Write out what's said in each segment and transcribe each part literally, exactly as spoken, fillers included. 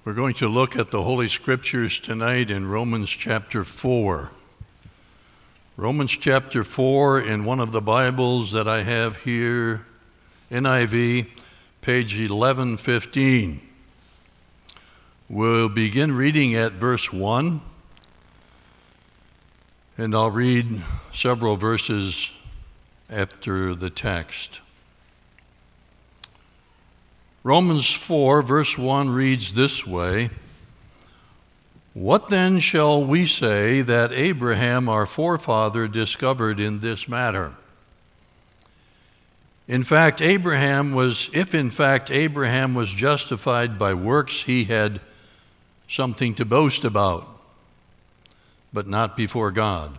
We're going to look at the Holy Scriptures tonight in Romans chapter four. Romans chapter four in one of the Bibles that I have here, N I V, page eleven fifteen. We'll begin reading at verse one, and I'll read several verses after the text. Romans four, verse one reads this way: "What then shall we say that Abraham our forefather discovered in this matter? In fact, Abraham was, if in fact Abraham was justified by works, he had something to boast about, but not before God.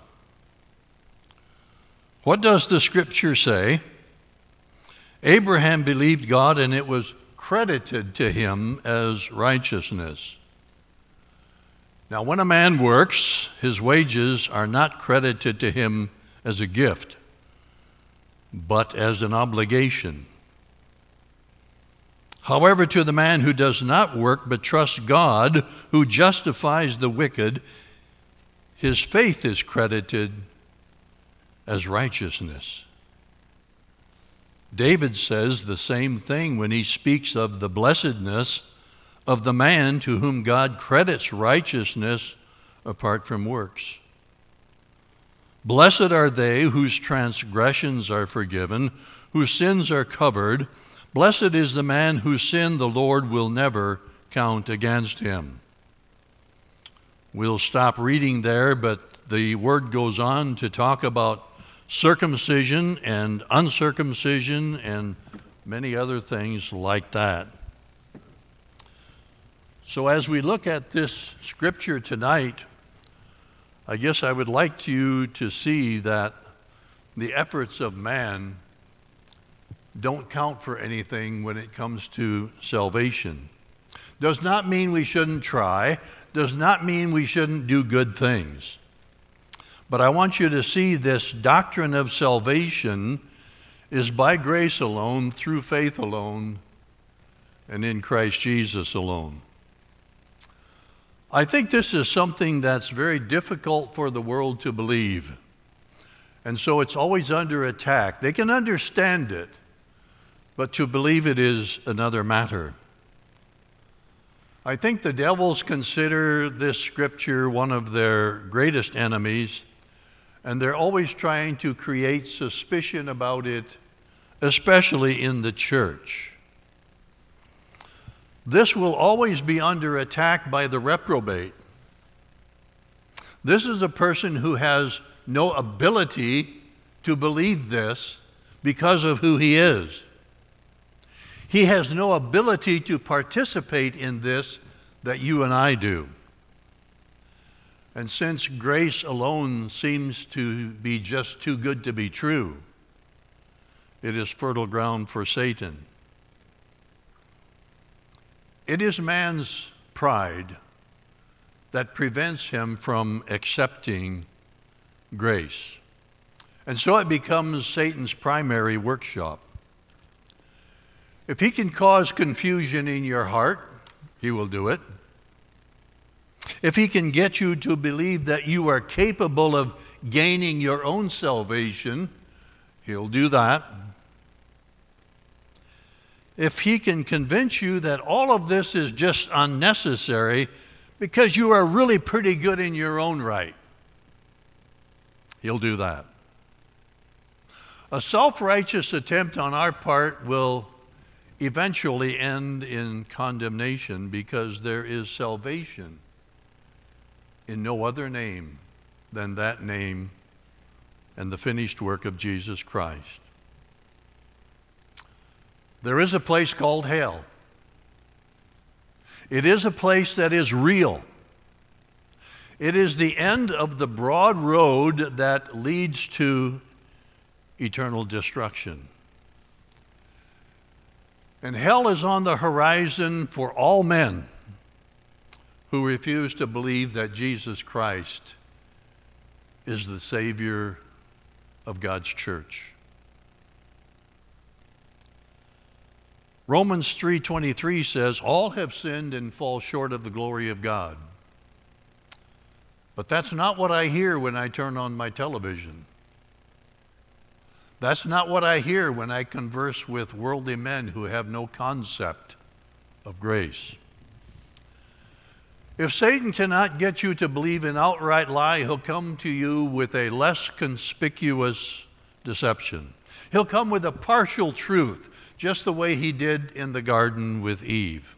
What does the Scripture say? Abraham believed God, and it was credited to him as righteousness. Now, when a man works, his wages are not credited to him as a gift, but as an obligation. However, to the man who does not work but trusts God, who justifies the wicked, his faith is credited as righteousness." David says the same thing when he speaks of the blessedness of the man to whom God credits righteousness apart from works. "Blessed are they whose transgressions are forgiven, whose sins are covered. Blessed is the man whose sin the Lord will never count against him." We'll stop reading there, but the word goes on to talk about circumcision and uncircumcision and many other things like that. So as we look at this scripture tonight, I guess I would like you to see that the efforts of man don't count for anything when it comes to salvation. Does not mean we shouldn't try, does not mean we shouldn't do good things. But I want you to see this doctrine of salvation is by grace alone, through faith alone, and in Christ Jesus alone. I think this is something that's very difficult for the world to believe. And so it's always under attack. They can understand it, but to believe it is another matter. I think the devils consider this scripture one of their greatest enemies, and they're always trying to create suspicion about it, especially in the church. This will always be under attack by the reprobate. This is a person who has no ability to believe this because of who he is. He has no ability to participate in this that you and I do. And since grace alone seems to be just too good to be true, it is fertile ground for Satan. It is man's pride that prevents him from accepting grace. And so it becomes Satan's primary workshop. If he can cause confusion in your heart, he will do it. If he can get you to believe that you are capable of gaining your own salvation, he'll do that. If he can convince you that all of this is just unnecessary because you are really pretty good in your own right, he'll do that. A self-righteous attempt on our part will eventually end in condemnation, because there is salvation in no other name than that name and the finished work of Jesus Christ. There is a place called hell. It is a place that is real. It is the end of the broad road that leads to eternal destruction. And hell is on the horizon for all men who refuse to believe that Jesus Christ is the Savior of God's church. Romans three twenty-three says, all have sinned and fall short of the glory of God. But that's not what I hear when I turn on my television. That's not what I hear when I converse with worldly men who have no concept of grace. If Satan cannot get you to believe an outright lie, he'll come to you with a less conspicuous deception. He'll come with a partial truth, just the way he did in the garden with Eve.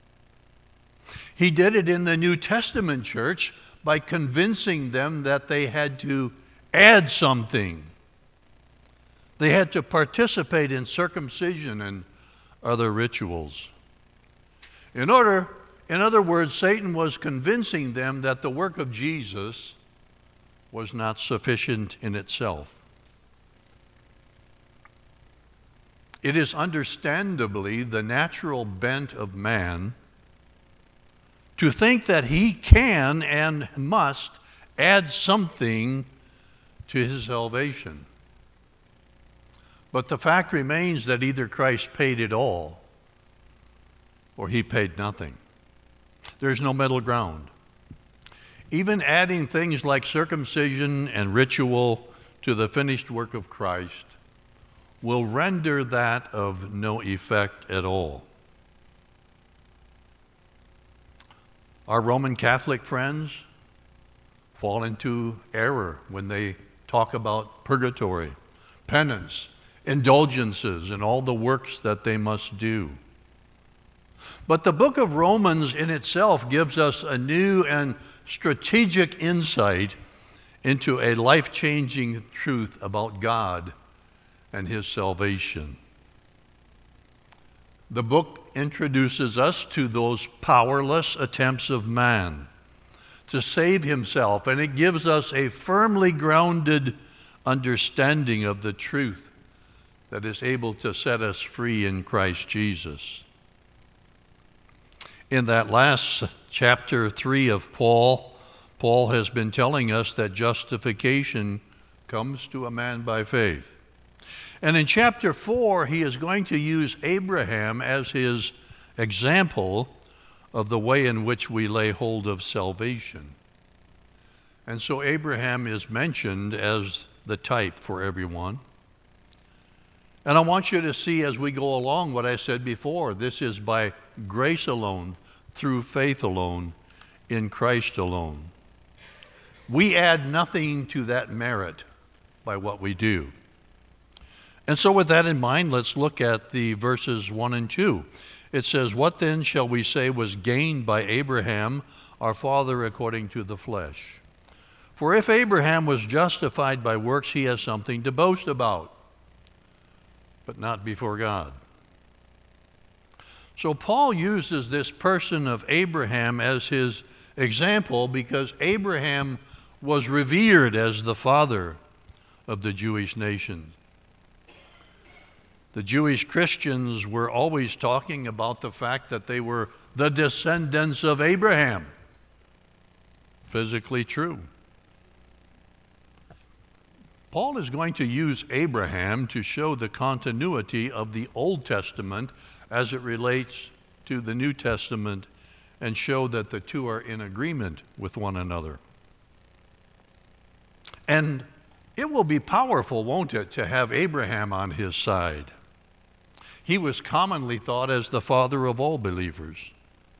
He did it in the New Testament church by convincing them that they had to add something. They had to participate in circumcision and other rituals. In order In other words, Satan was convincing them that the work of Jesus was not sufficient in itself. It is understandably the natural bent of man to think that he can and must add something to his salvation. But the fact remains that either Christ paid it all or he paid nothing. There's no middle ground. Even adding things like circumcision and ritual to the finished work of Christ will render that of no effect at all. Our Roman Catholic friends fall into error when they talk about purgatory, penance, indulgences, and all the works that they must do. But the book of Romans in itself gives us a new and strategic insight into a life-changing truth about God and his salvation. The book introduces us to those powerless attempts of man to save himself, and it gives us a firmly grounded understanding of the truth that is able to set us free in Christ Jesus. In that last chapter three of Paul, Paul has been telling us that justification comes to a man by faith. And in chapter four, he is going to use Abraham as his example of the way in which we lay hold of salvation. And so Abraham is mentioned as the type for everyone. And I want you to see as we go along what I said before. This is by grace alone, through faith alone, in Christ alone. We add nothing to that merit by what we do. And so with that in mind, let's look at the verses one and two. It says, "What then shall we say was gained by Abraham, our father according to the flesh? For if Abraham was justified by works, he has something to boast about, but not before God." So Paul uses this person of Abraham as his example because Abraham was revered as the father of the Jewish nation. The Jewish Christians were always talking about the fact that they were the descendants of Abraham. Physically true. Paul is going to use Abraham to show the continuity of the Old Testament as it relates to the New Testament and show that the two are in agreement with one another. And it will be powerful, won't it, to have Abraham on his side. He was commonly thought as the father of all believers.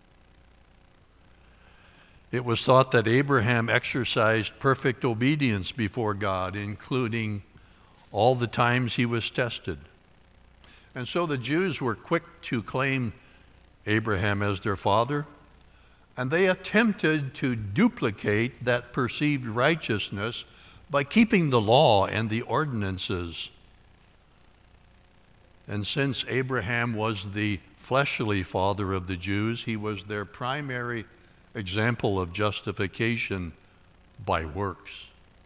It was thought that Abraham exercised perfect obedience before God, including all the times he was tested. And so the Jews were quick to claim Abraham as their father, and they attempted to duplicate that perceived righteousness by keeping the law and the ordinances. And since Abraham was the fleshly father of the Jews, he was their primary example of justification by works.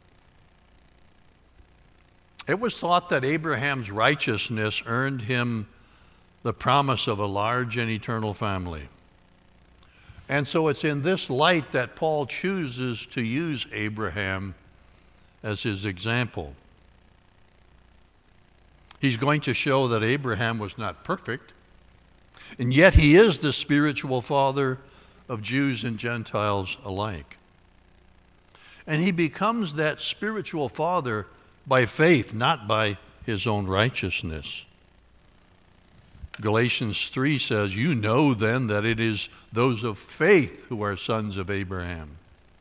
It was thought that Abraham's righteousness earned him the promise of a large and eternal family. And so it's in this light that Paul chooses to use Abraham as his example. He's going to show that Abraham was not perfect, And yet he is the spiritual father of Jews and Gentiles alike. And he becomes that spiritual father by faith, not by his own righteousness. Galatians three says, "You know then that it is those of faith who are sons of Abraham."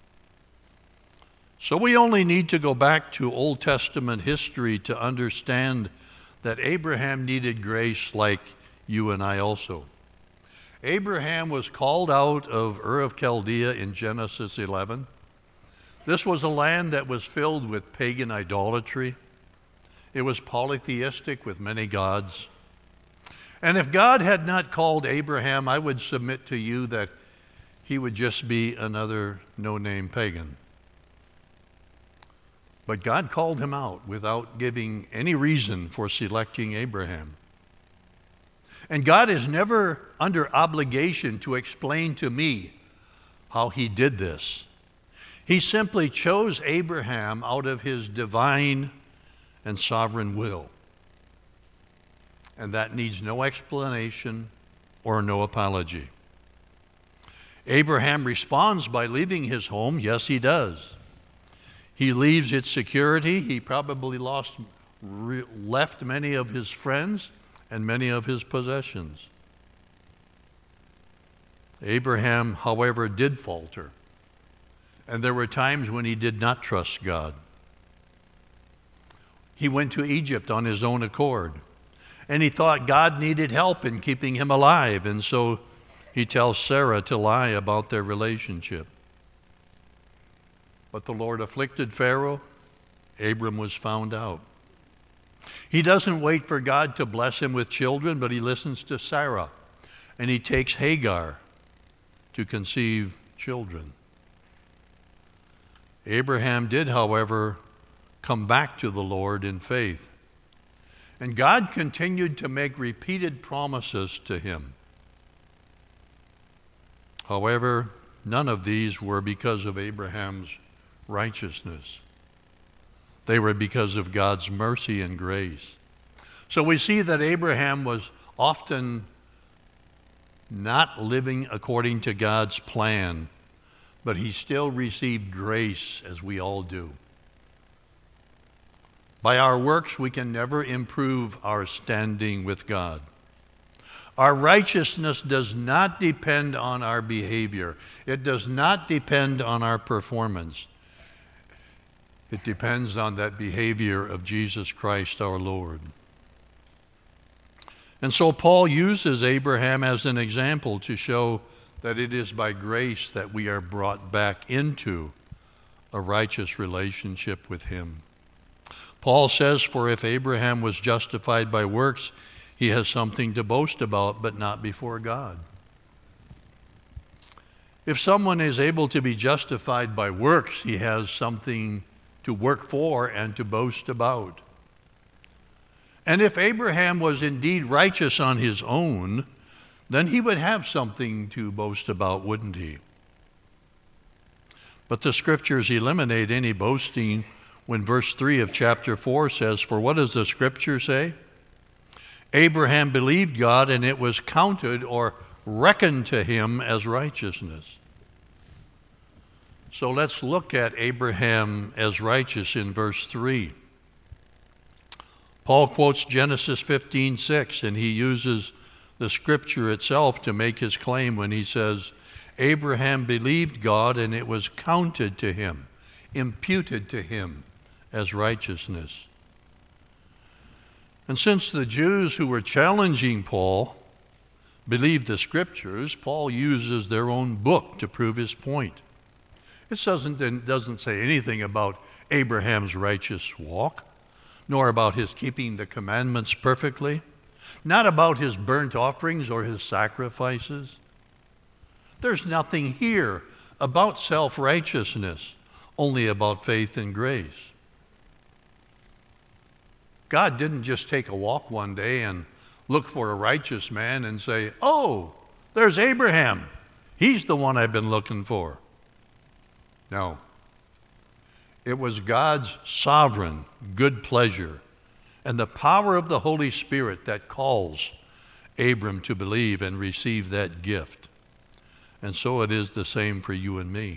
So we only need to go back to Old Testament history to understand that Abraham needed grace like you and I also. Abraham was called out of Ur of Chaldea in Genesis eleven. This was a land that was filled with pagan idolatry. It was polytheistic with many gods. And if God had not called Abraham, I would submit to you that he would just be another no-name pagan. But God called him out without giving any reason for selecting Abraham. And God is never under obligation to explain to me how he did this. He simply chose Abraham out of his divine and sovereign will. And that needs no explanation or no apology. Abraham responds by leaving his home. Yes, he does. He leaves its security. He probably lost, re, left many of his friends and many of his possessions. Abraham, however, did falter. And there were times when he did not trust God. He went to Egypt on his own accord. And he thought God needed help in keeping him alive. And so he tells Sarah to lie about their relationship. But the Lord afflicted Pharaoh. Abram was found out. He doesn't wait for God to bless him with children, but he listens to Sarah. And he takes Hagar to conceive children. Abraham did, however, come back to the Lord in faith. And God continued to make repeated promises to him. However, none of these were because of Abraham's righteousness. They were because of God's mercy and grace. So we see that Abraham was often not living according to God's plan, but he still received grace, as we all do. By our works, we can never improve our standing with God. Our righteousness does not depend on our behavior. It does not depend on our performance. It depends on that behavior of Jesus Christ our Lord. And so Paul uses Abraham as an example to show that it is by grace that we are brought back into a righteous relationship with him. Paul says, "For if Abraham was justified by works, he has something to boast about, but not before God." If someone is able to be justified by works, he has something to work for and to boast about. And if Abraham was indeed righteous on his own, then he would have something to boast about, wouldn't he? But the scriptures eliminate any boasting when verse three of chapter four says, "For what does the scripture say? Abraham believed God, and it was counted or reckoned to him as righteousness." So let's look at Abraham as righteous in verse three. Paul quotes Genesis fifteen six, and he uses the scripture itself to make his claim when he says, "Abraham believed God, and it was counted to him, imputed to him as righteousness." And since the Jews who were challenging Paul believed the scriptures, Paul uses their own book to prove his point. It doesn't, it doesn't say anything about Abraham's righteous walk, nor about his keeping the commandments perfectly, not about his burnt offerings or his sacrifices. There's nothing here about self-righteousness, only about faith and grace. God didn't just take a walk one day and look for a righteous man and say, "Oh, there's Abraham. He's the one I've been looking for." No. It was God's sovereign good pleasure and the power of the Holy Spirit that calls Abram to believe and receive that gift. And so it is the same for you and me.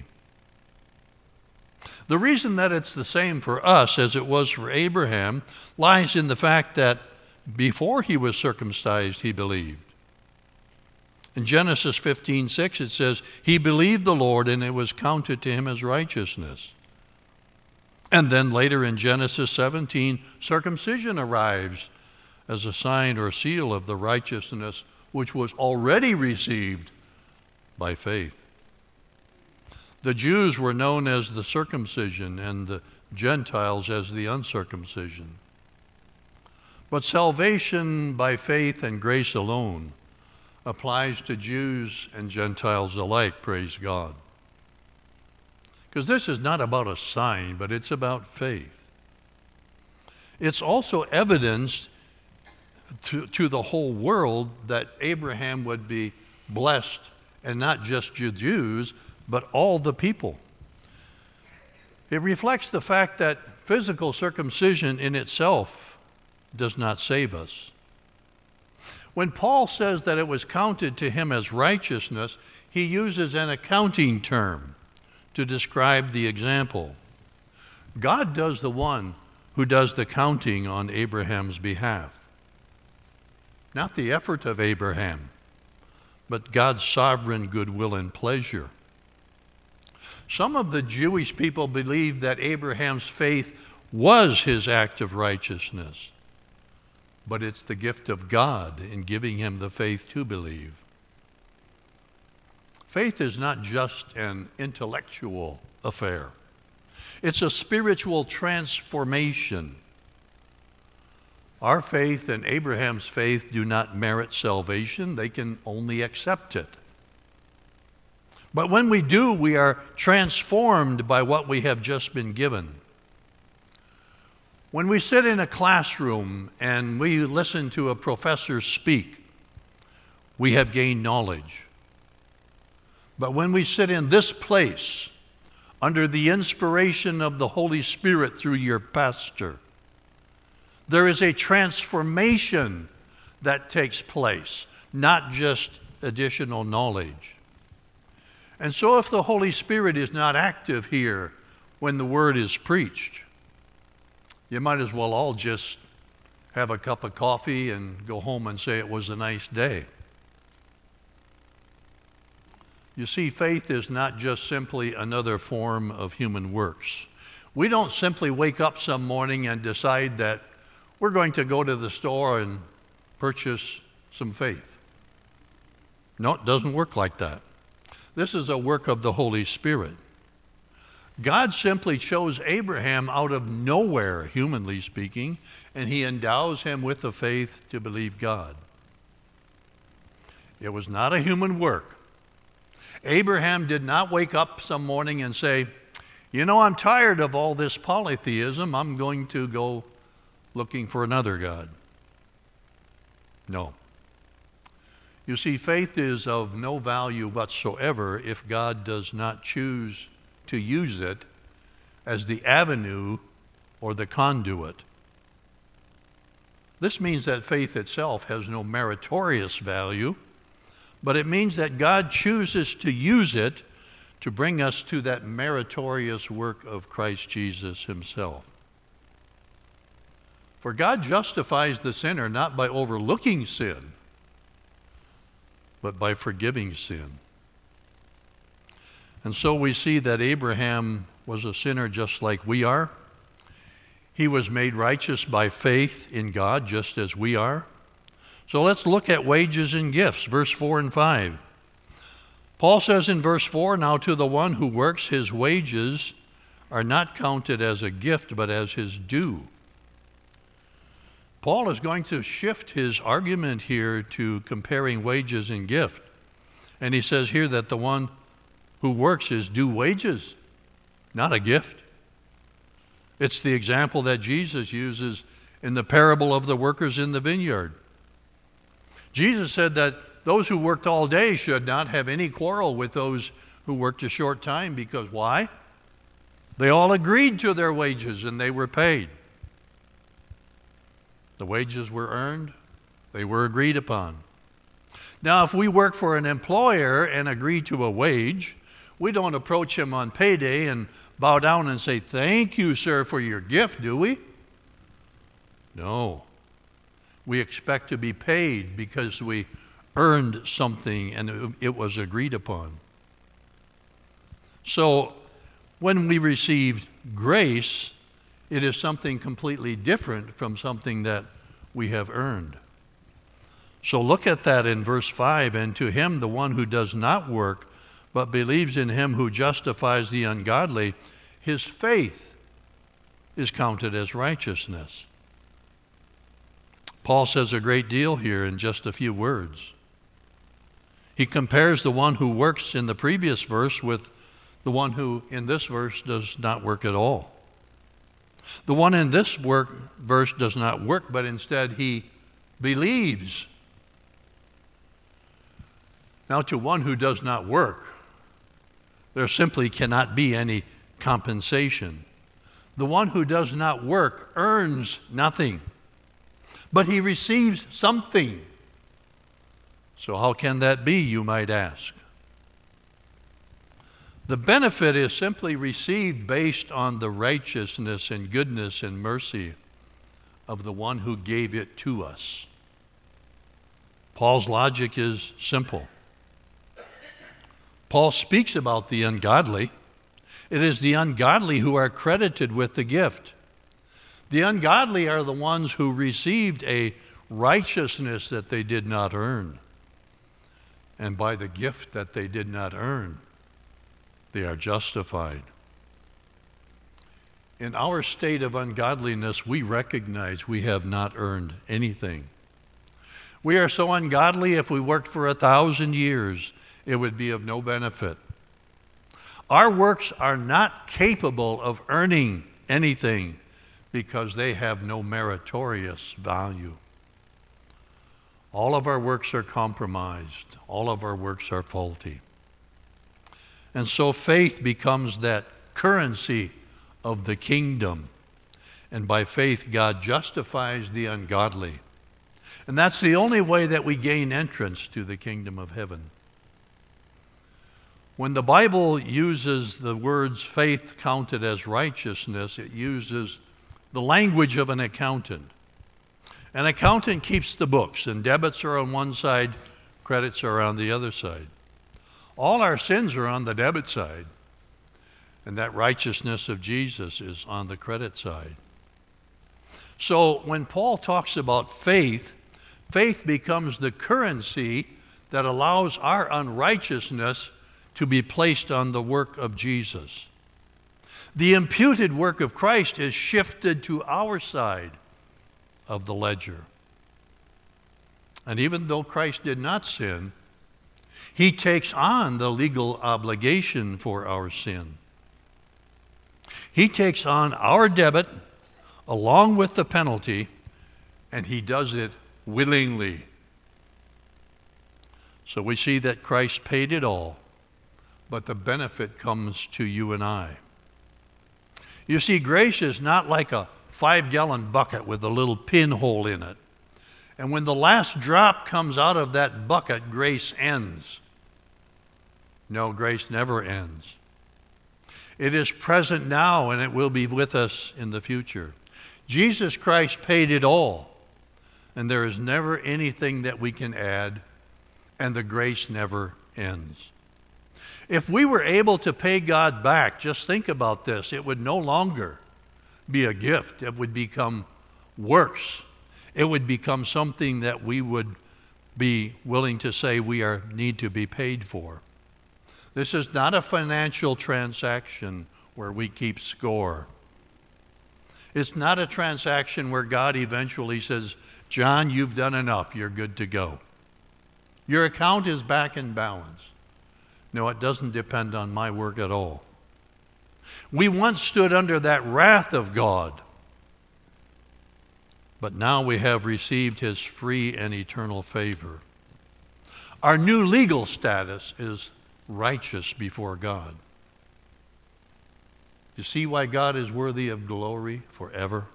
The reason that it's the same for us as it was for Abraham lies in the fact that before he was circumcised, he believed. In Genesis fifteen six, it says, he believed the Lord and it was counted to him as righteousness. And then later in Genesis seventeen, circumcision arrives as a sign or seal of the righteousness which was already received by faith. The Jews were known as the circumcision and the Gentiles as the uncircumcision. But salvation by faith and grace alone applies to Jews and Gentiles alike, praise God. Because this is not about a sign, but it's about faith. It's also evidence to, to the whole world that Abraham would be blessed, and not just Jews, but all the people. It reflects the fact that physical circumcision in itself does not save us. When Paul says that it was counted to him as righteousness, he uses an accounting term to describe the example. God does the one who does the counting on Abraham's behalf. Not the effort of Abraham, but God's sovereign goodwill and pleasure. Some of the Jewish people believed that Abraham's faith was his act of righteousness, but it's the gift of God in giving him the faith to believe. Faith is not just an intellectual affair. It's a spiritual transformation. Our faith and Abraham's faith do not merit salvation. They can only accept it. But when we do, we are transformed by what we have just been given. When we sit in a classroom and we listen to a professor speak, we have gained knowledge. But when we sit in this place, under the inspiration of the Holy Spirit through your pastor, there is a transformation that takes place, not just additional knowledge. And so if the Holy Spirit is not active here when the word is preached, you might as well all just have a cup of coffee and go home and say it was a nice day. You see, faith is not just simply another form of human works. We don't simply wake up some morning and decide that we're going to go to the store and purchase some faith. No, it doesn't work like that. This is a work of the Holy Spirit. God simply chose Abraham out of nowhere, humanly speaking, and he endows him with the faith to believe God. It was not a human work. Abraham did not wake up some morning and say, you know, I'm tired of all this polytheism. I'm going to go looking for another God. No. You see, faith is of no value whatsoever if God does not choose to use it as the avenue or the conduit. This means that faith itself has no meritorious value, but it means that God chooses to use it to bring us to that meritorious work of Christ Jesus himself. For God justifies the sinner not by overlooking sin, but by forgiving sin. And so we see that Abraham was a sinner just like we are. He was made righteous by faith in God just as we are. So let's look at wages and gifts, verse four and five. Paul says in verse four, now to the one who works, his wages are not counted as a gift, but as his due. Paul is going to shift his argument here to comparing wages and gift. And he says here that the one who works is due wages, not a gift. It's the example that Jesus uses in the parable of the workers in the vineyard. Jesus said that those who worked all day should not have any quarrel with those who worked a short time, because why? They all agreed to their wages and they were paid. The wages were earned, they were agreed upon. Now, if we work for an employer and agree to a wage, we don't approach him on payday and bow down and say, "Thank you, sir, for your gift," do we? No. We expect to be paid because we earned something and it was agreed upon. So, when we receive grace, it is something completely different from something that we have earned. So look at that in verse five. "And to him, the one who does not work, but believes in him who justifies the ungodly, his faith is counted as righteousness." Paul says a great deal here in just a few words. He compares the one who works in the previous verse with the one who in this verse does not work at all. The one in this work, verse does not work, but instead he believes. Now, to one who does not work, there simply cannot be any compensation. The one who does not work earns nothing, but he receives something. So how can that be, you might ask? The benefit is simply received based on the righteousness and goodness and mercy of the one who gave it to us. Paul's logic is simple. Paul speaks about the ungodly. It is the ungodly who are credited with the gift. The ungodly are the ones who received a righteousness that they did not earn. And by the gift that they did not earn, they are justified. In our state of ungodliness, we recognize we have not earned anything. We are so ungodly, if we worked for a thousand years, it would be of no benefit. Our works are not capable of earning anything because they have no meritorious value. All of our works are compromised. All of our works are faulty. And so faith becomes that currency of the kingdom. And by faith, God justifies the ungodly. And that's the only way that we gain entrance to the kingdom of heaven. When the Bible uses the words faith counted as righteousness, it uses the language of an accountant. An accountant keeps the books, and debits are on one side, credits are on the other side. All our sins are on the debit side, and that righteousness of Jesus is on the credit side. So when Paul talks about faith, faith becomes the currency that allows our unrighteousness to be placed on the work of Jesus. The imputed work of Christ is shifted to our side of the ledger. And even though Christ did not sin, he takes on the legal obligation for our sin. He takes on our debit along with the penalty, and he does it willingly. So we see that Christ paid it all, but the benefit comes to you and I. You see, grace is not like a five-gallon bucket with a little pinhole in it. And when the last drop comes out of that bucket, grace ends. No, grace never ends. It is present now, and it will be with us in the future. Jesus Christ paid it all, and there is never anything that we can add, and the grace never ends. If we were able to pay God back, just think about this, it would no longer be a gift. It would become works. It would become something that we would be willing to say we are need to be paid for. This is not a financial transaction where we keep score. It's not a transaction where God eventually says, "John, you've done enough. You're good to go. Your account is back in balance." No, it doesn't depend on my work at all. We once stood under that wrath of God, but now we have received his free and eternal favor. Our new legal status is righteous before God. You see why God is worthy of glory forever?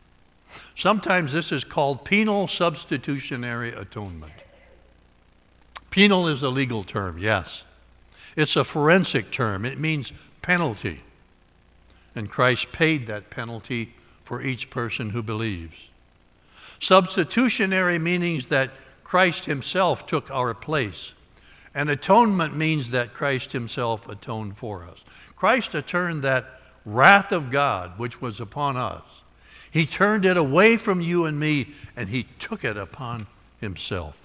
Sometimes this is called penal substitutionary atonement. Penal is a legal term, yes. It's a forensic term. It means penalty. And Christ paid that penalty for each person who believes. Substitutionary means that Christ himself took our place. And atonement means that Christ himself atoned for us. Christ turned that wrath of God which was upon us. He turned it away from you and me, and he took it upon himself.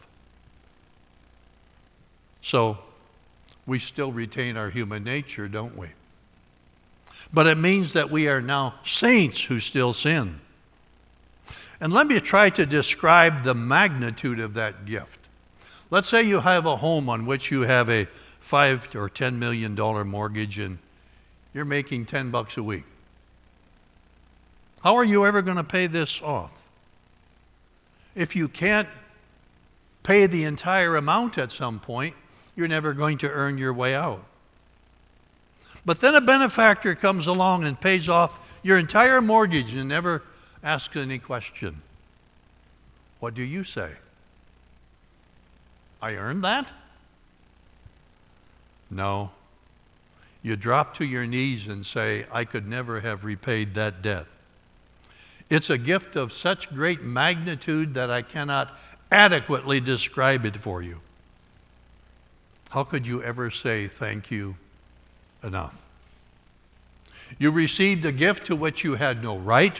So, we still retain our human nature, don't we? But it means that we are now saints who still sin. And let me try to describe the magnitude of that gift. Let's say you have a home on which you have a five or ten million dollar mortgage, and you're making ten bucks a week. How are you ever going to pay this off? If you can't pay the entire amount at some point, you're never going to earn your way out. But then a benefactor comes along and pays off your entire mortgage and never asks any question. What do you say? I earned that? No. You drop to your knees and say, I could never have repaid that debt. It's a gift of such great magnitude that I cannot adequately describe it for you. How could you ever say thank you enough? You received a gift to which you had no right.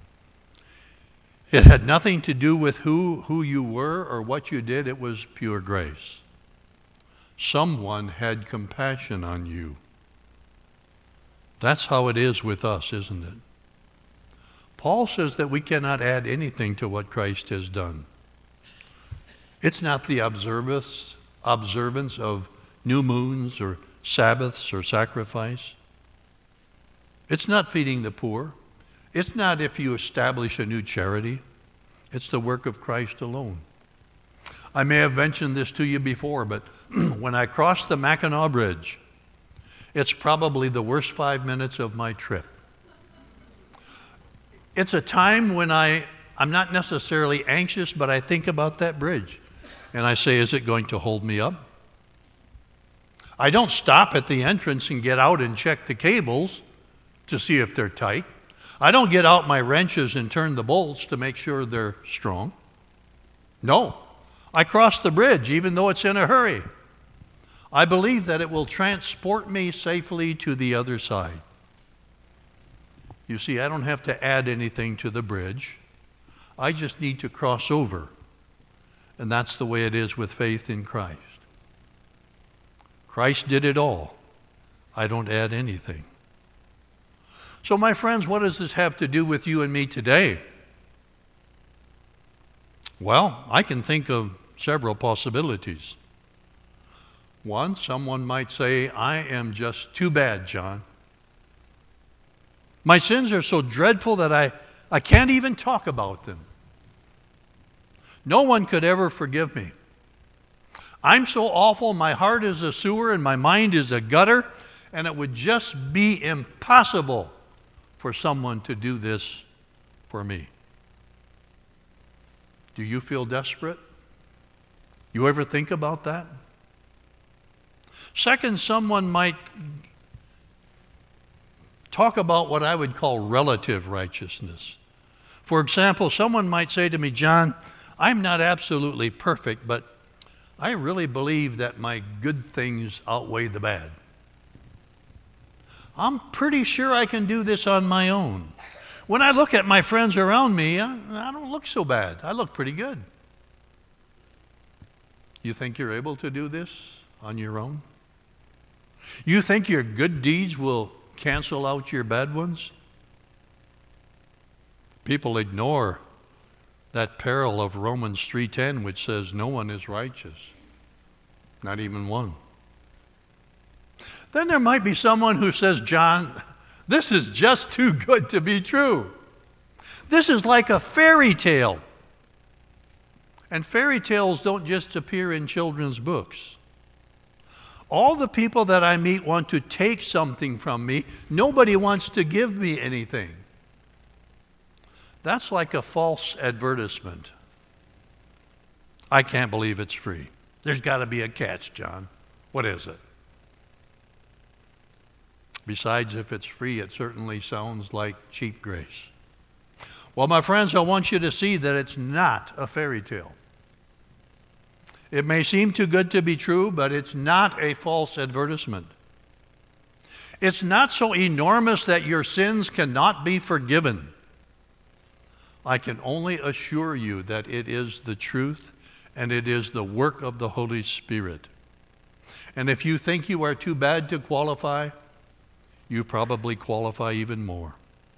It had nothing to do with who, who you were or what you did. It was pure grace. Someone had compassion on you. That's how it is with us, isn't it? Paul says that we cannot add anything to what Christ has done. It's not the observance, observance of new moons or Sabbaths or sacrifice. It's not feeding the poor. It's not if you establish a new charity. It's the work of Christ alone. I may have mentioned this to you before, but when I crossed the Mackinac Bridge, it's probably the worst five minutes of my trip. It's a time when I, I'm not necessarily anxious, but I think about that bridge. And I say, is it going to hold me up? I don't stop at the entrance and get out and check the cables to see if they're tight. I don't get out my wrenches and turn the bolts to make sure they're strong. No, I cross the bridge even though it's in a hurry. I believe that it will transport me safely to the other side. You see, I don't have to add anything to the bridge. I just need to cross over. And that's the way it is with faith in Christ. Christ did it all. I don't add anything. So, my friends, what does this have to do with you and me today? Well, I can think of several possibilities. One, someone might say, I am just too bad, John. My sins are so dreadful that I, I can't even talk about them. No one could ever forgive me. I'm so awful, my heart is a sewer and my mind is a gutter, and it would just be impossible for someone to do this for me. Do you feel desperate? You ever think about that? Second, someone might talk about what I would call relative righteousness. For example, someone might say to me, John, I'm not absolutely perfect, but I really believe that my good things outweigh the bad. I'm pretty sure I can do this on my own. When I look at my friends around me, I, I don't look so bad. I look pretty good. You think you're able to do this on your own? You think your good deeds will cancel out your bad ones? People ignore that peril of Romans three ten, which says no one is righteous, not even one. Then there might be someone who says, John, this is just too good to be true. This is like a fairy tale. And fairy tales don't just appear in children's books. All the people that I meet want to take something from me. Nobody wants to give me anything. That's like a false advertisement. I can't believe it's free. There's got to be a catch, John. What is it? Besides, if it's free, it certainly sounds like cheap grace. Well, my friends, I want you to see that it's not a fairy tale. It may seem too good to be true, but it's not a false advertisement. It's not so enormous that your sins cannot be forgiven. I can only assure you that it is the truth and it is the work of the Holy Spirit. And if you think you are too bad to qualify, you probably qualify even more.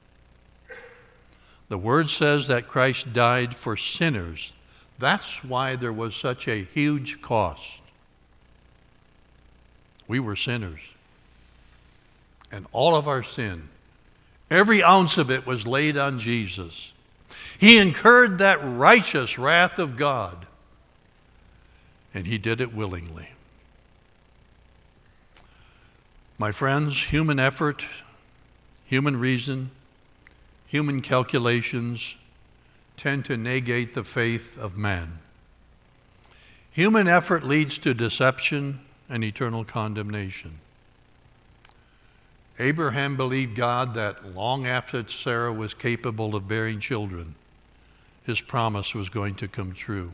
The Word says that Christ died for sinners. That's why there was such a huge cost. We were sinners. And all of our sin, every ounce of it was laid on Jesus. He incurred that righteous wrath of God, and he did it willingly. My friends, human effort, human reason, human calculations tend to negate the faith of man. Human effort leads to deception and eternal condemnation. Abraham believed God that long after Sarah was capable of bearing children, his promise was going to come true.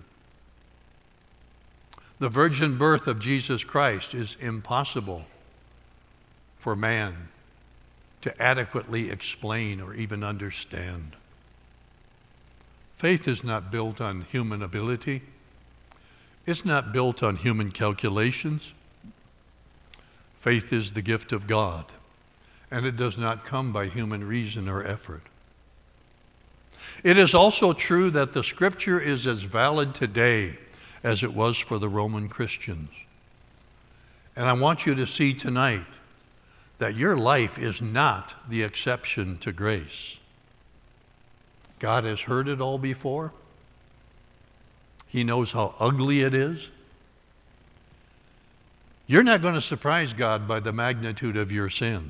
The virgin birth of Jesus Christ is impossible for man to adequately explain or even understand. Faith is not built on human ability. It's not built on human calculations. Faith is the gift of God, and it does not come by human reason or effort. It is also true that the Scripture is as valid today as it was for the Roman Christians. And I want you to see tonight that your life is not the exception to grace. God has heard it all before. He knows how ugly it is. You're not going to surprise God by the magnitude of your sin.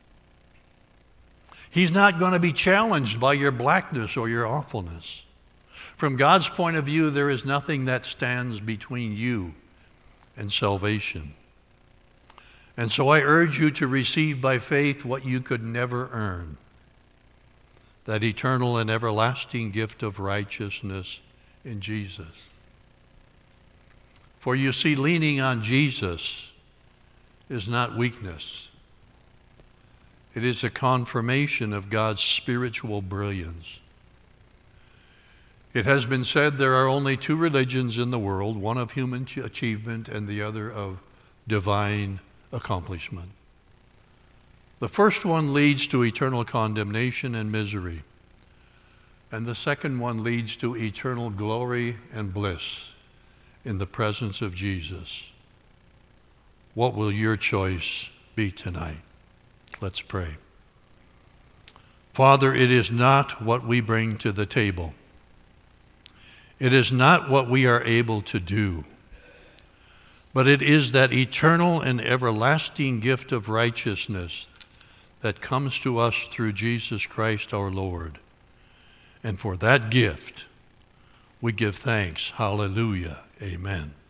He's not going to be challenged by your blackness or your awfulness. From God's point of view, there is nothing that stands between you and salvation. And so I urge you to receive by faith what you could never earn, that eternal and everlasting gift of righteousness in Jesus. For you see, leaning on Jesus is not weakness. It is a confirmation of God's spiritual brilliance. It has been said there are only two religions in the world, one of human achievement and the other of divine accomplishment. The first one leads to eternal condemnation and misery, and the second one leads to eternal glory and bliss in the presence of Jesus. What will your choice be tonight? Let's pray. Father, it is not what we bring to the table. It is not what we are able to do, but it is that eternal and everlasting gift of righteousness that comes to us through Jesus Christ our Lord. And for that gift, we give thanks. Hallelujah. Amen.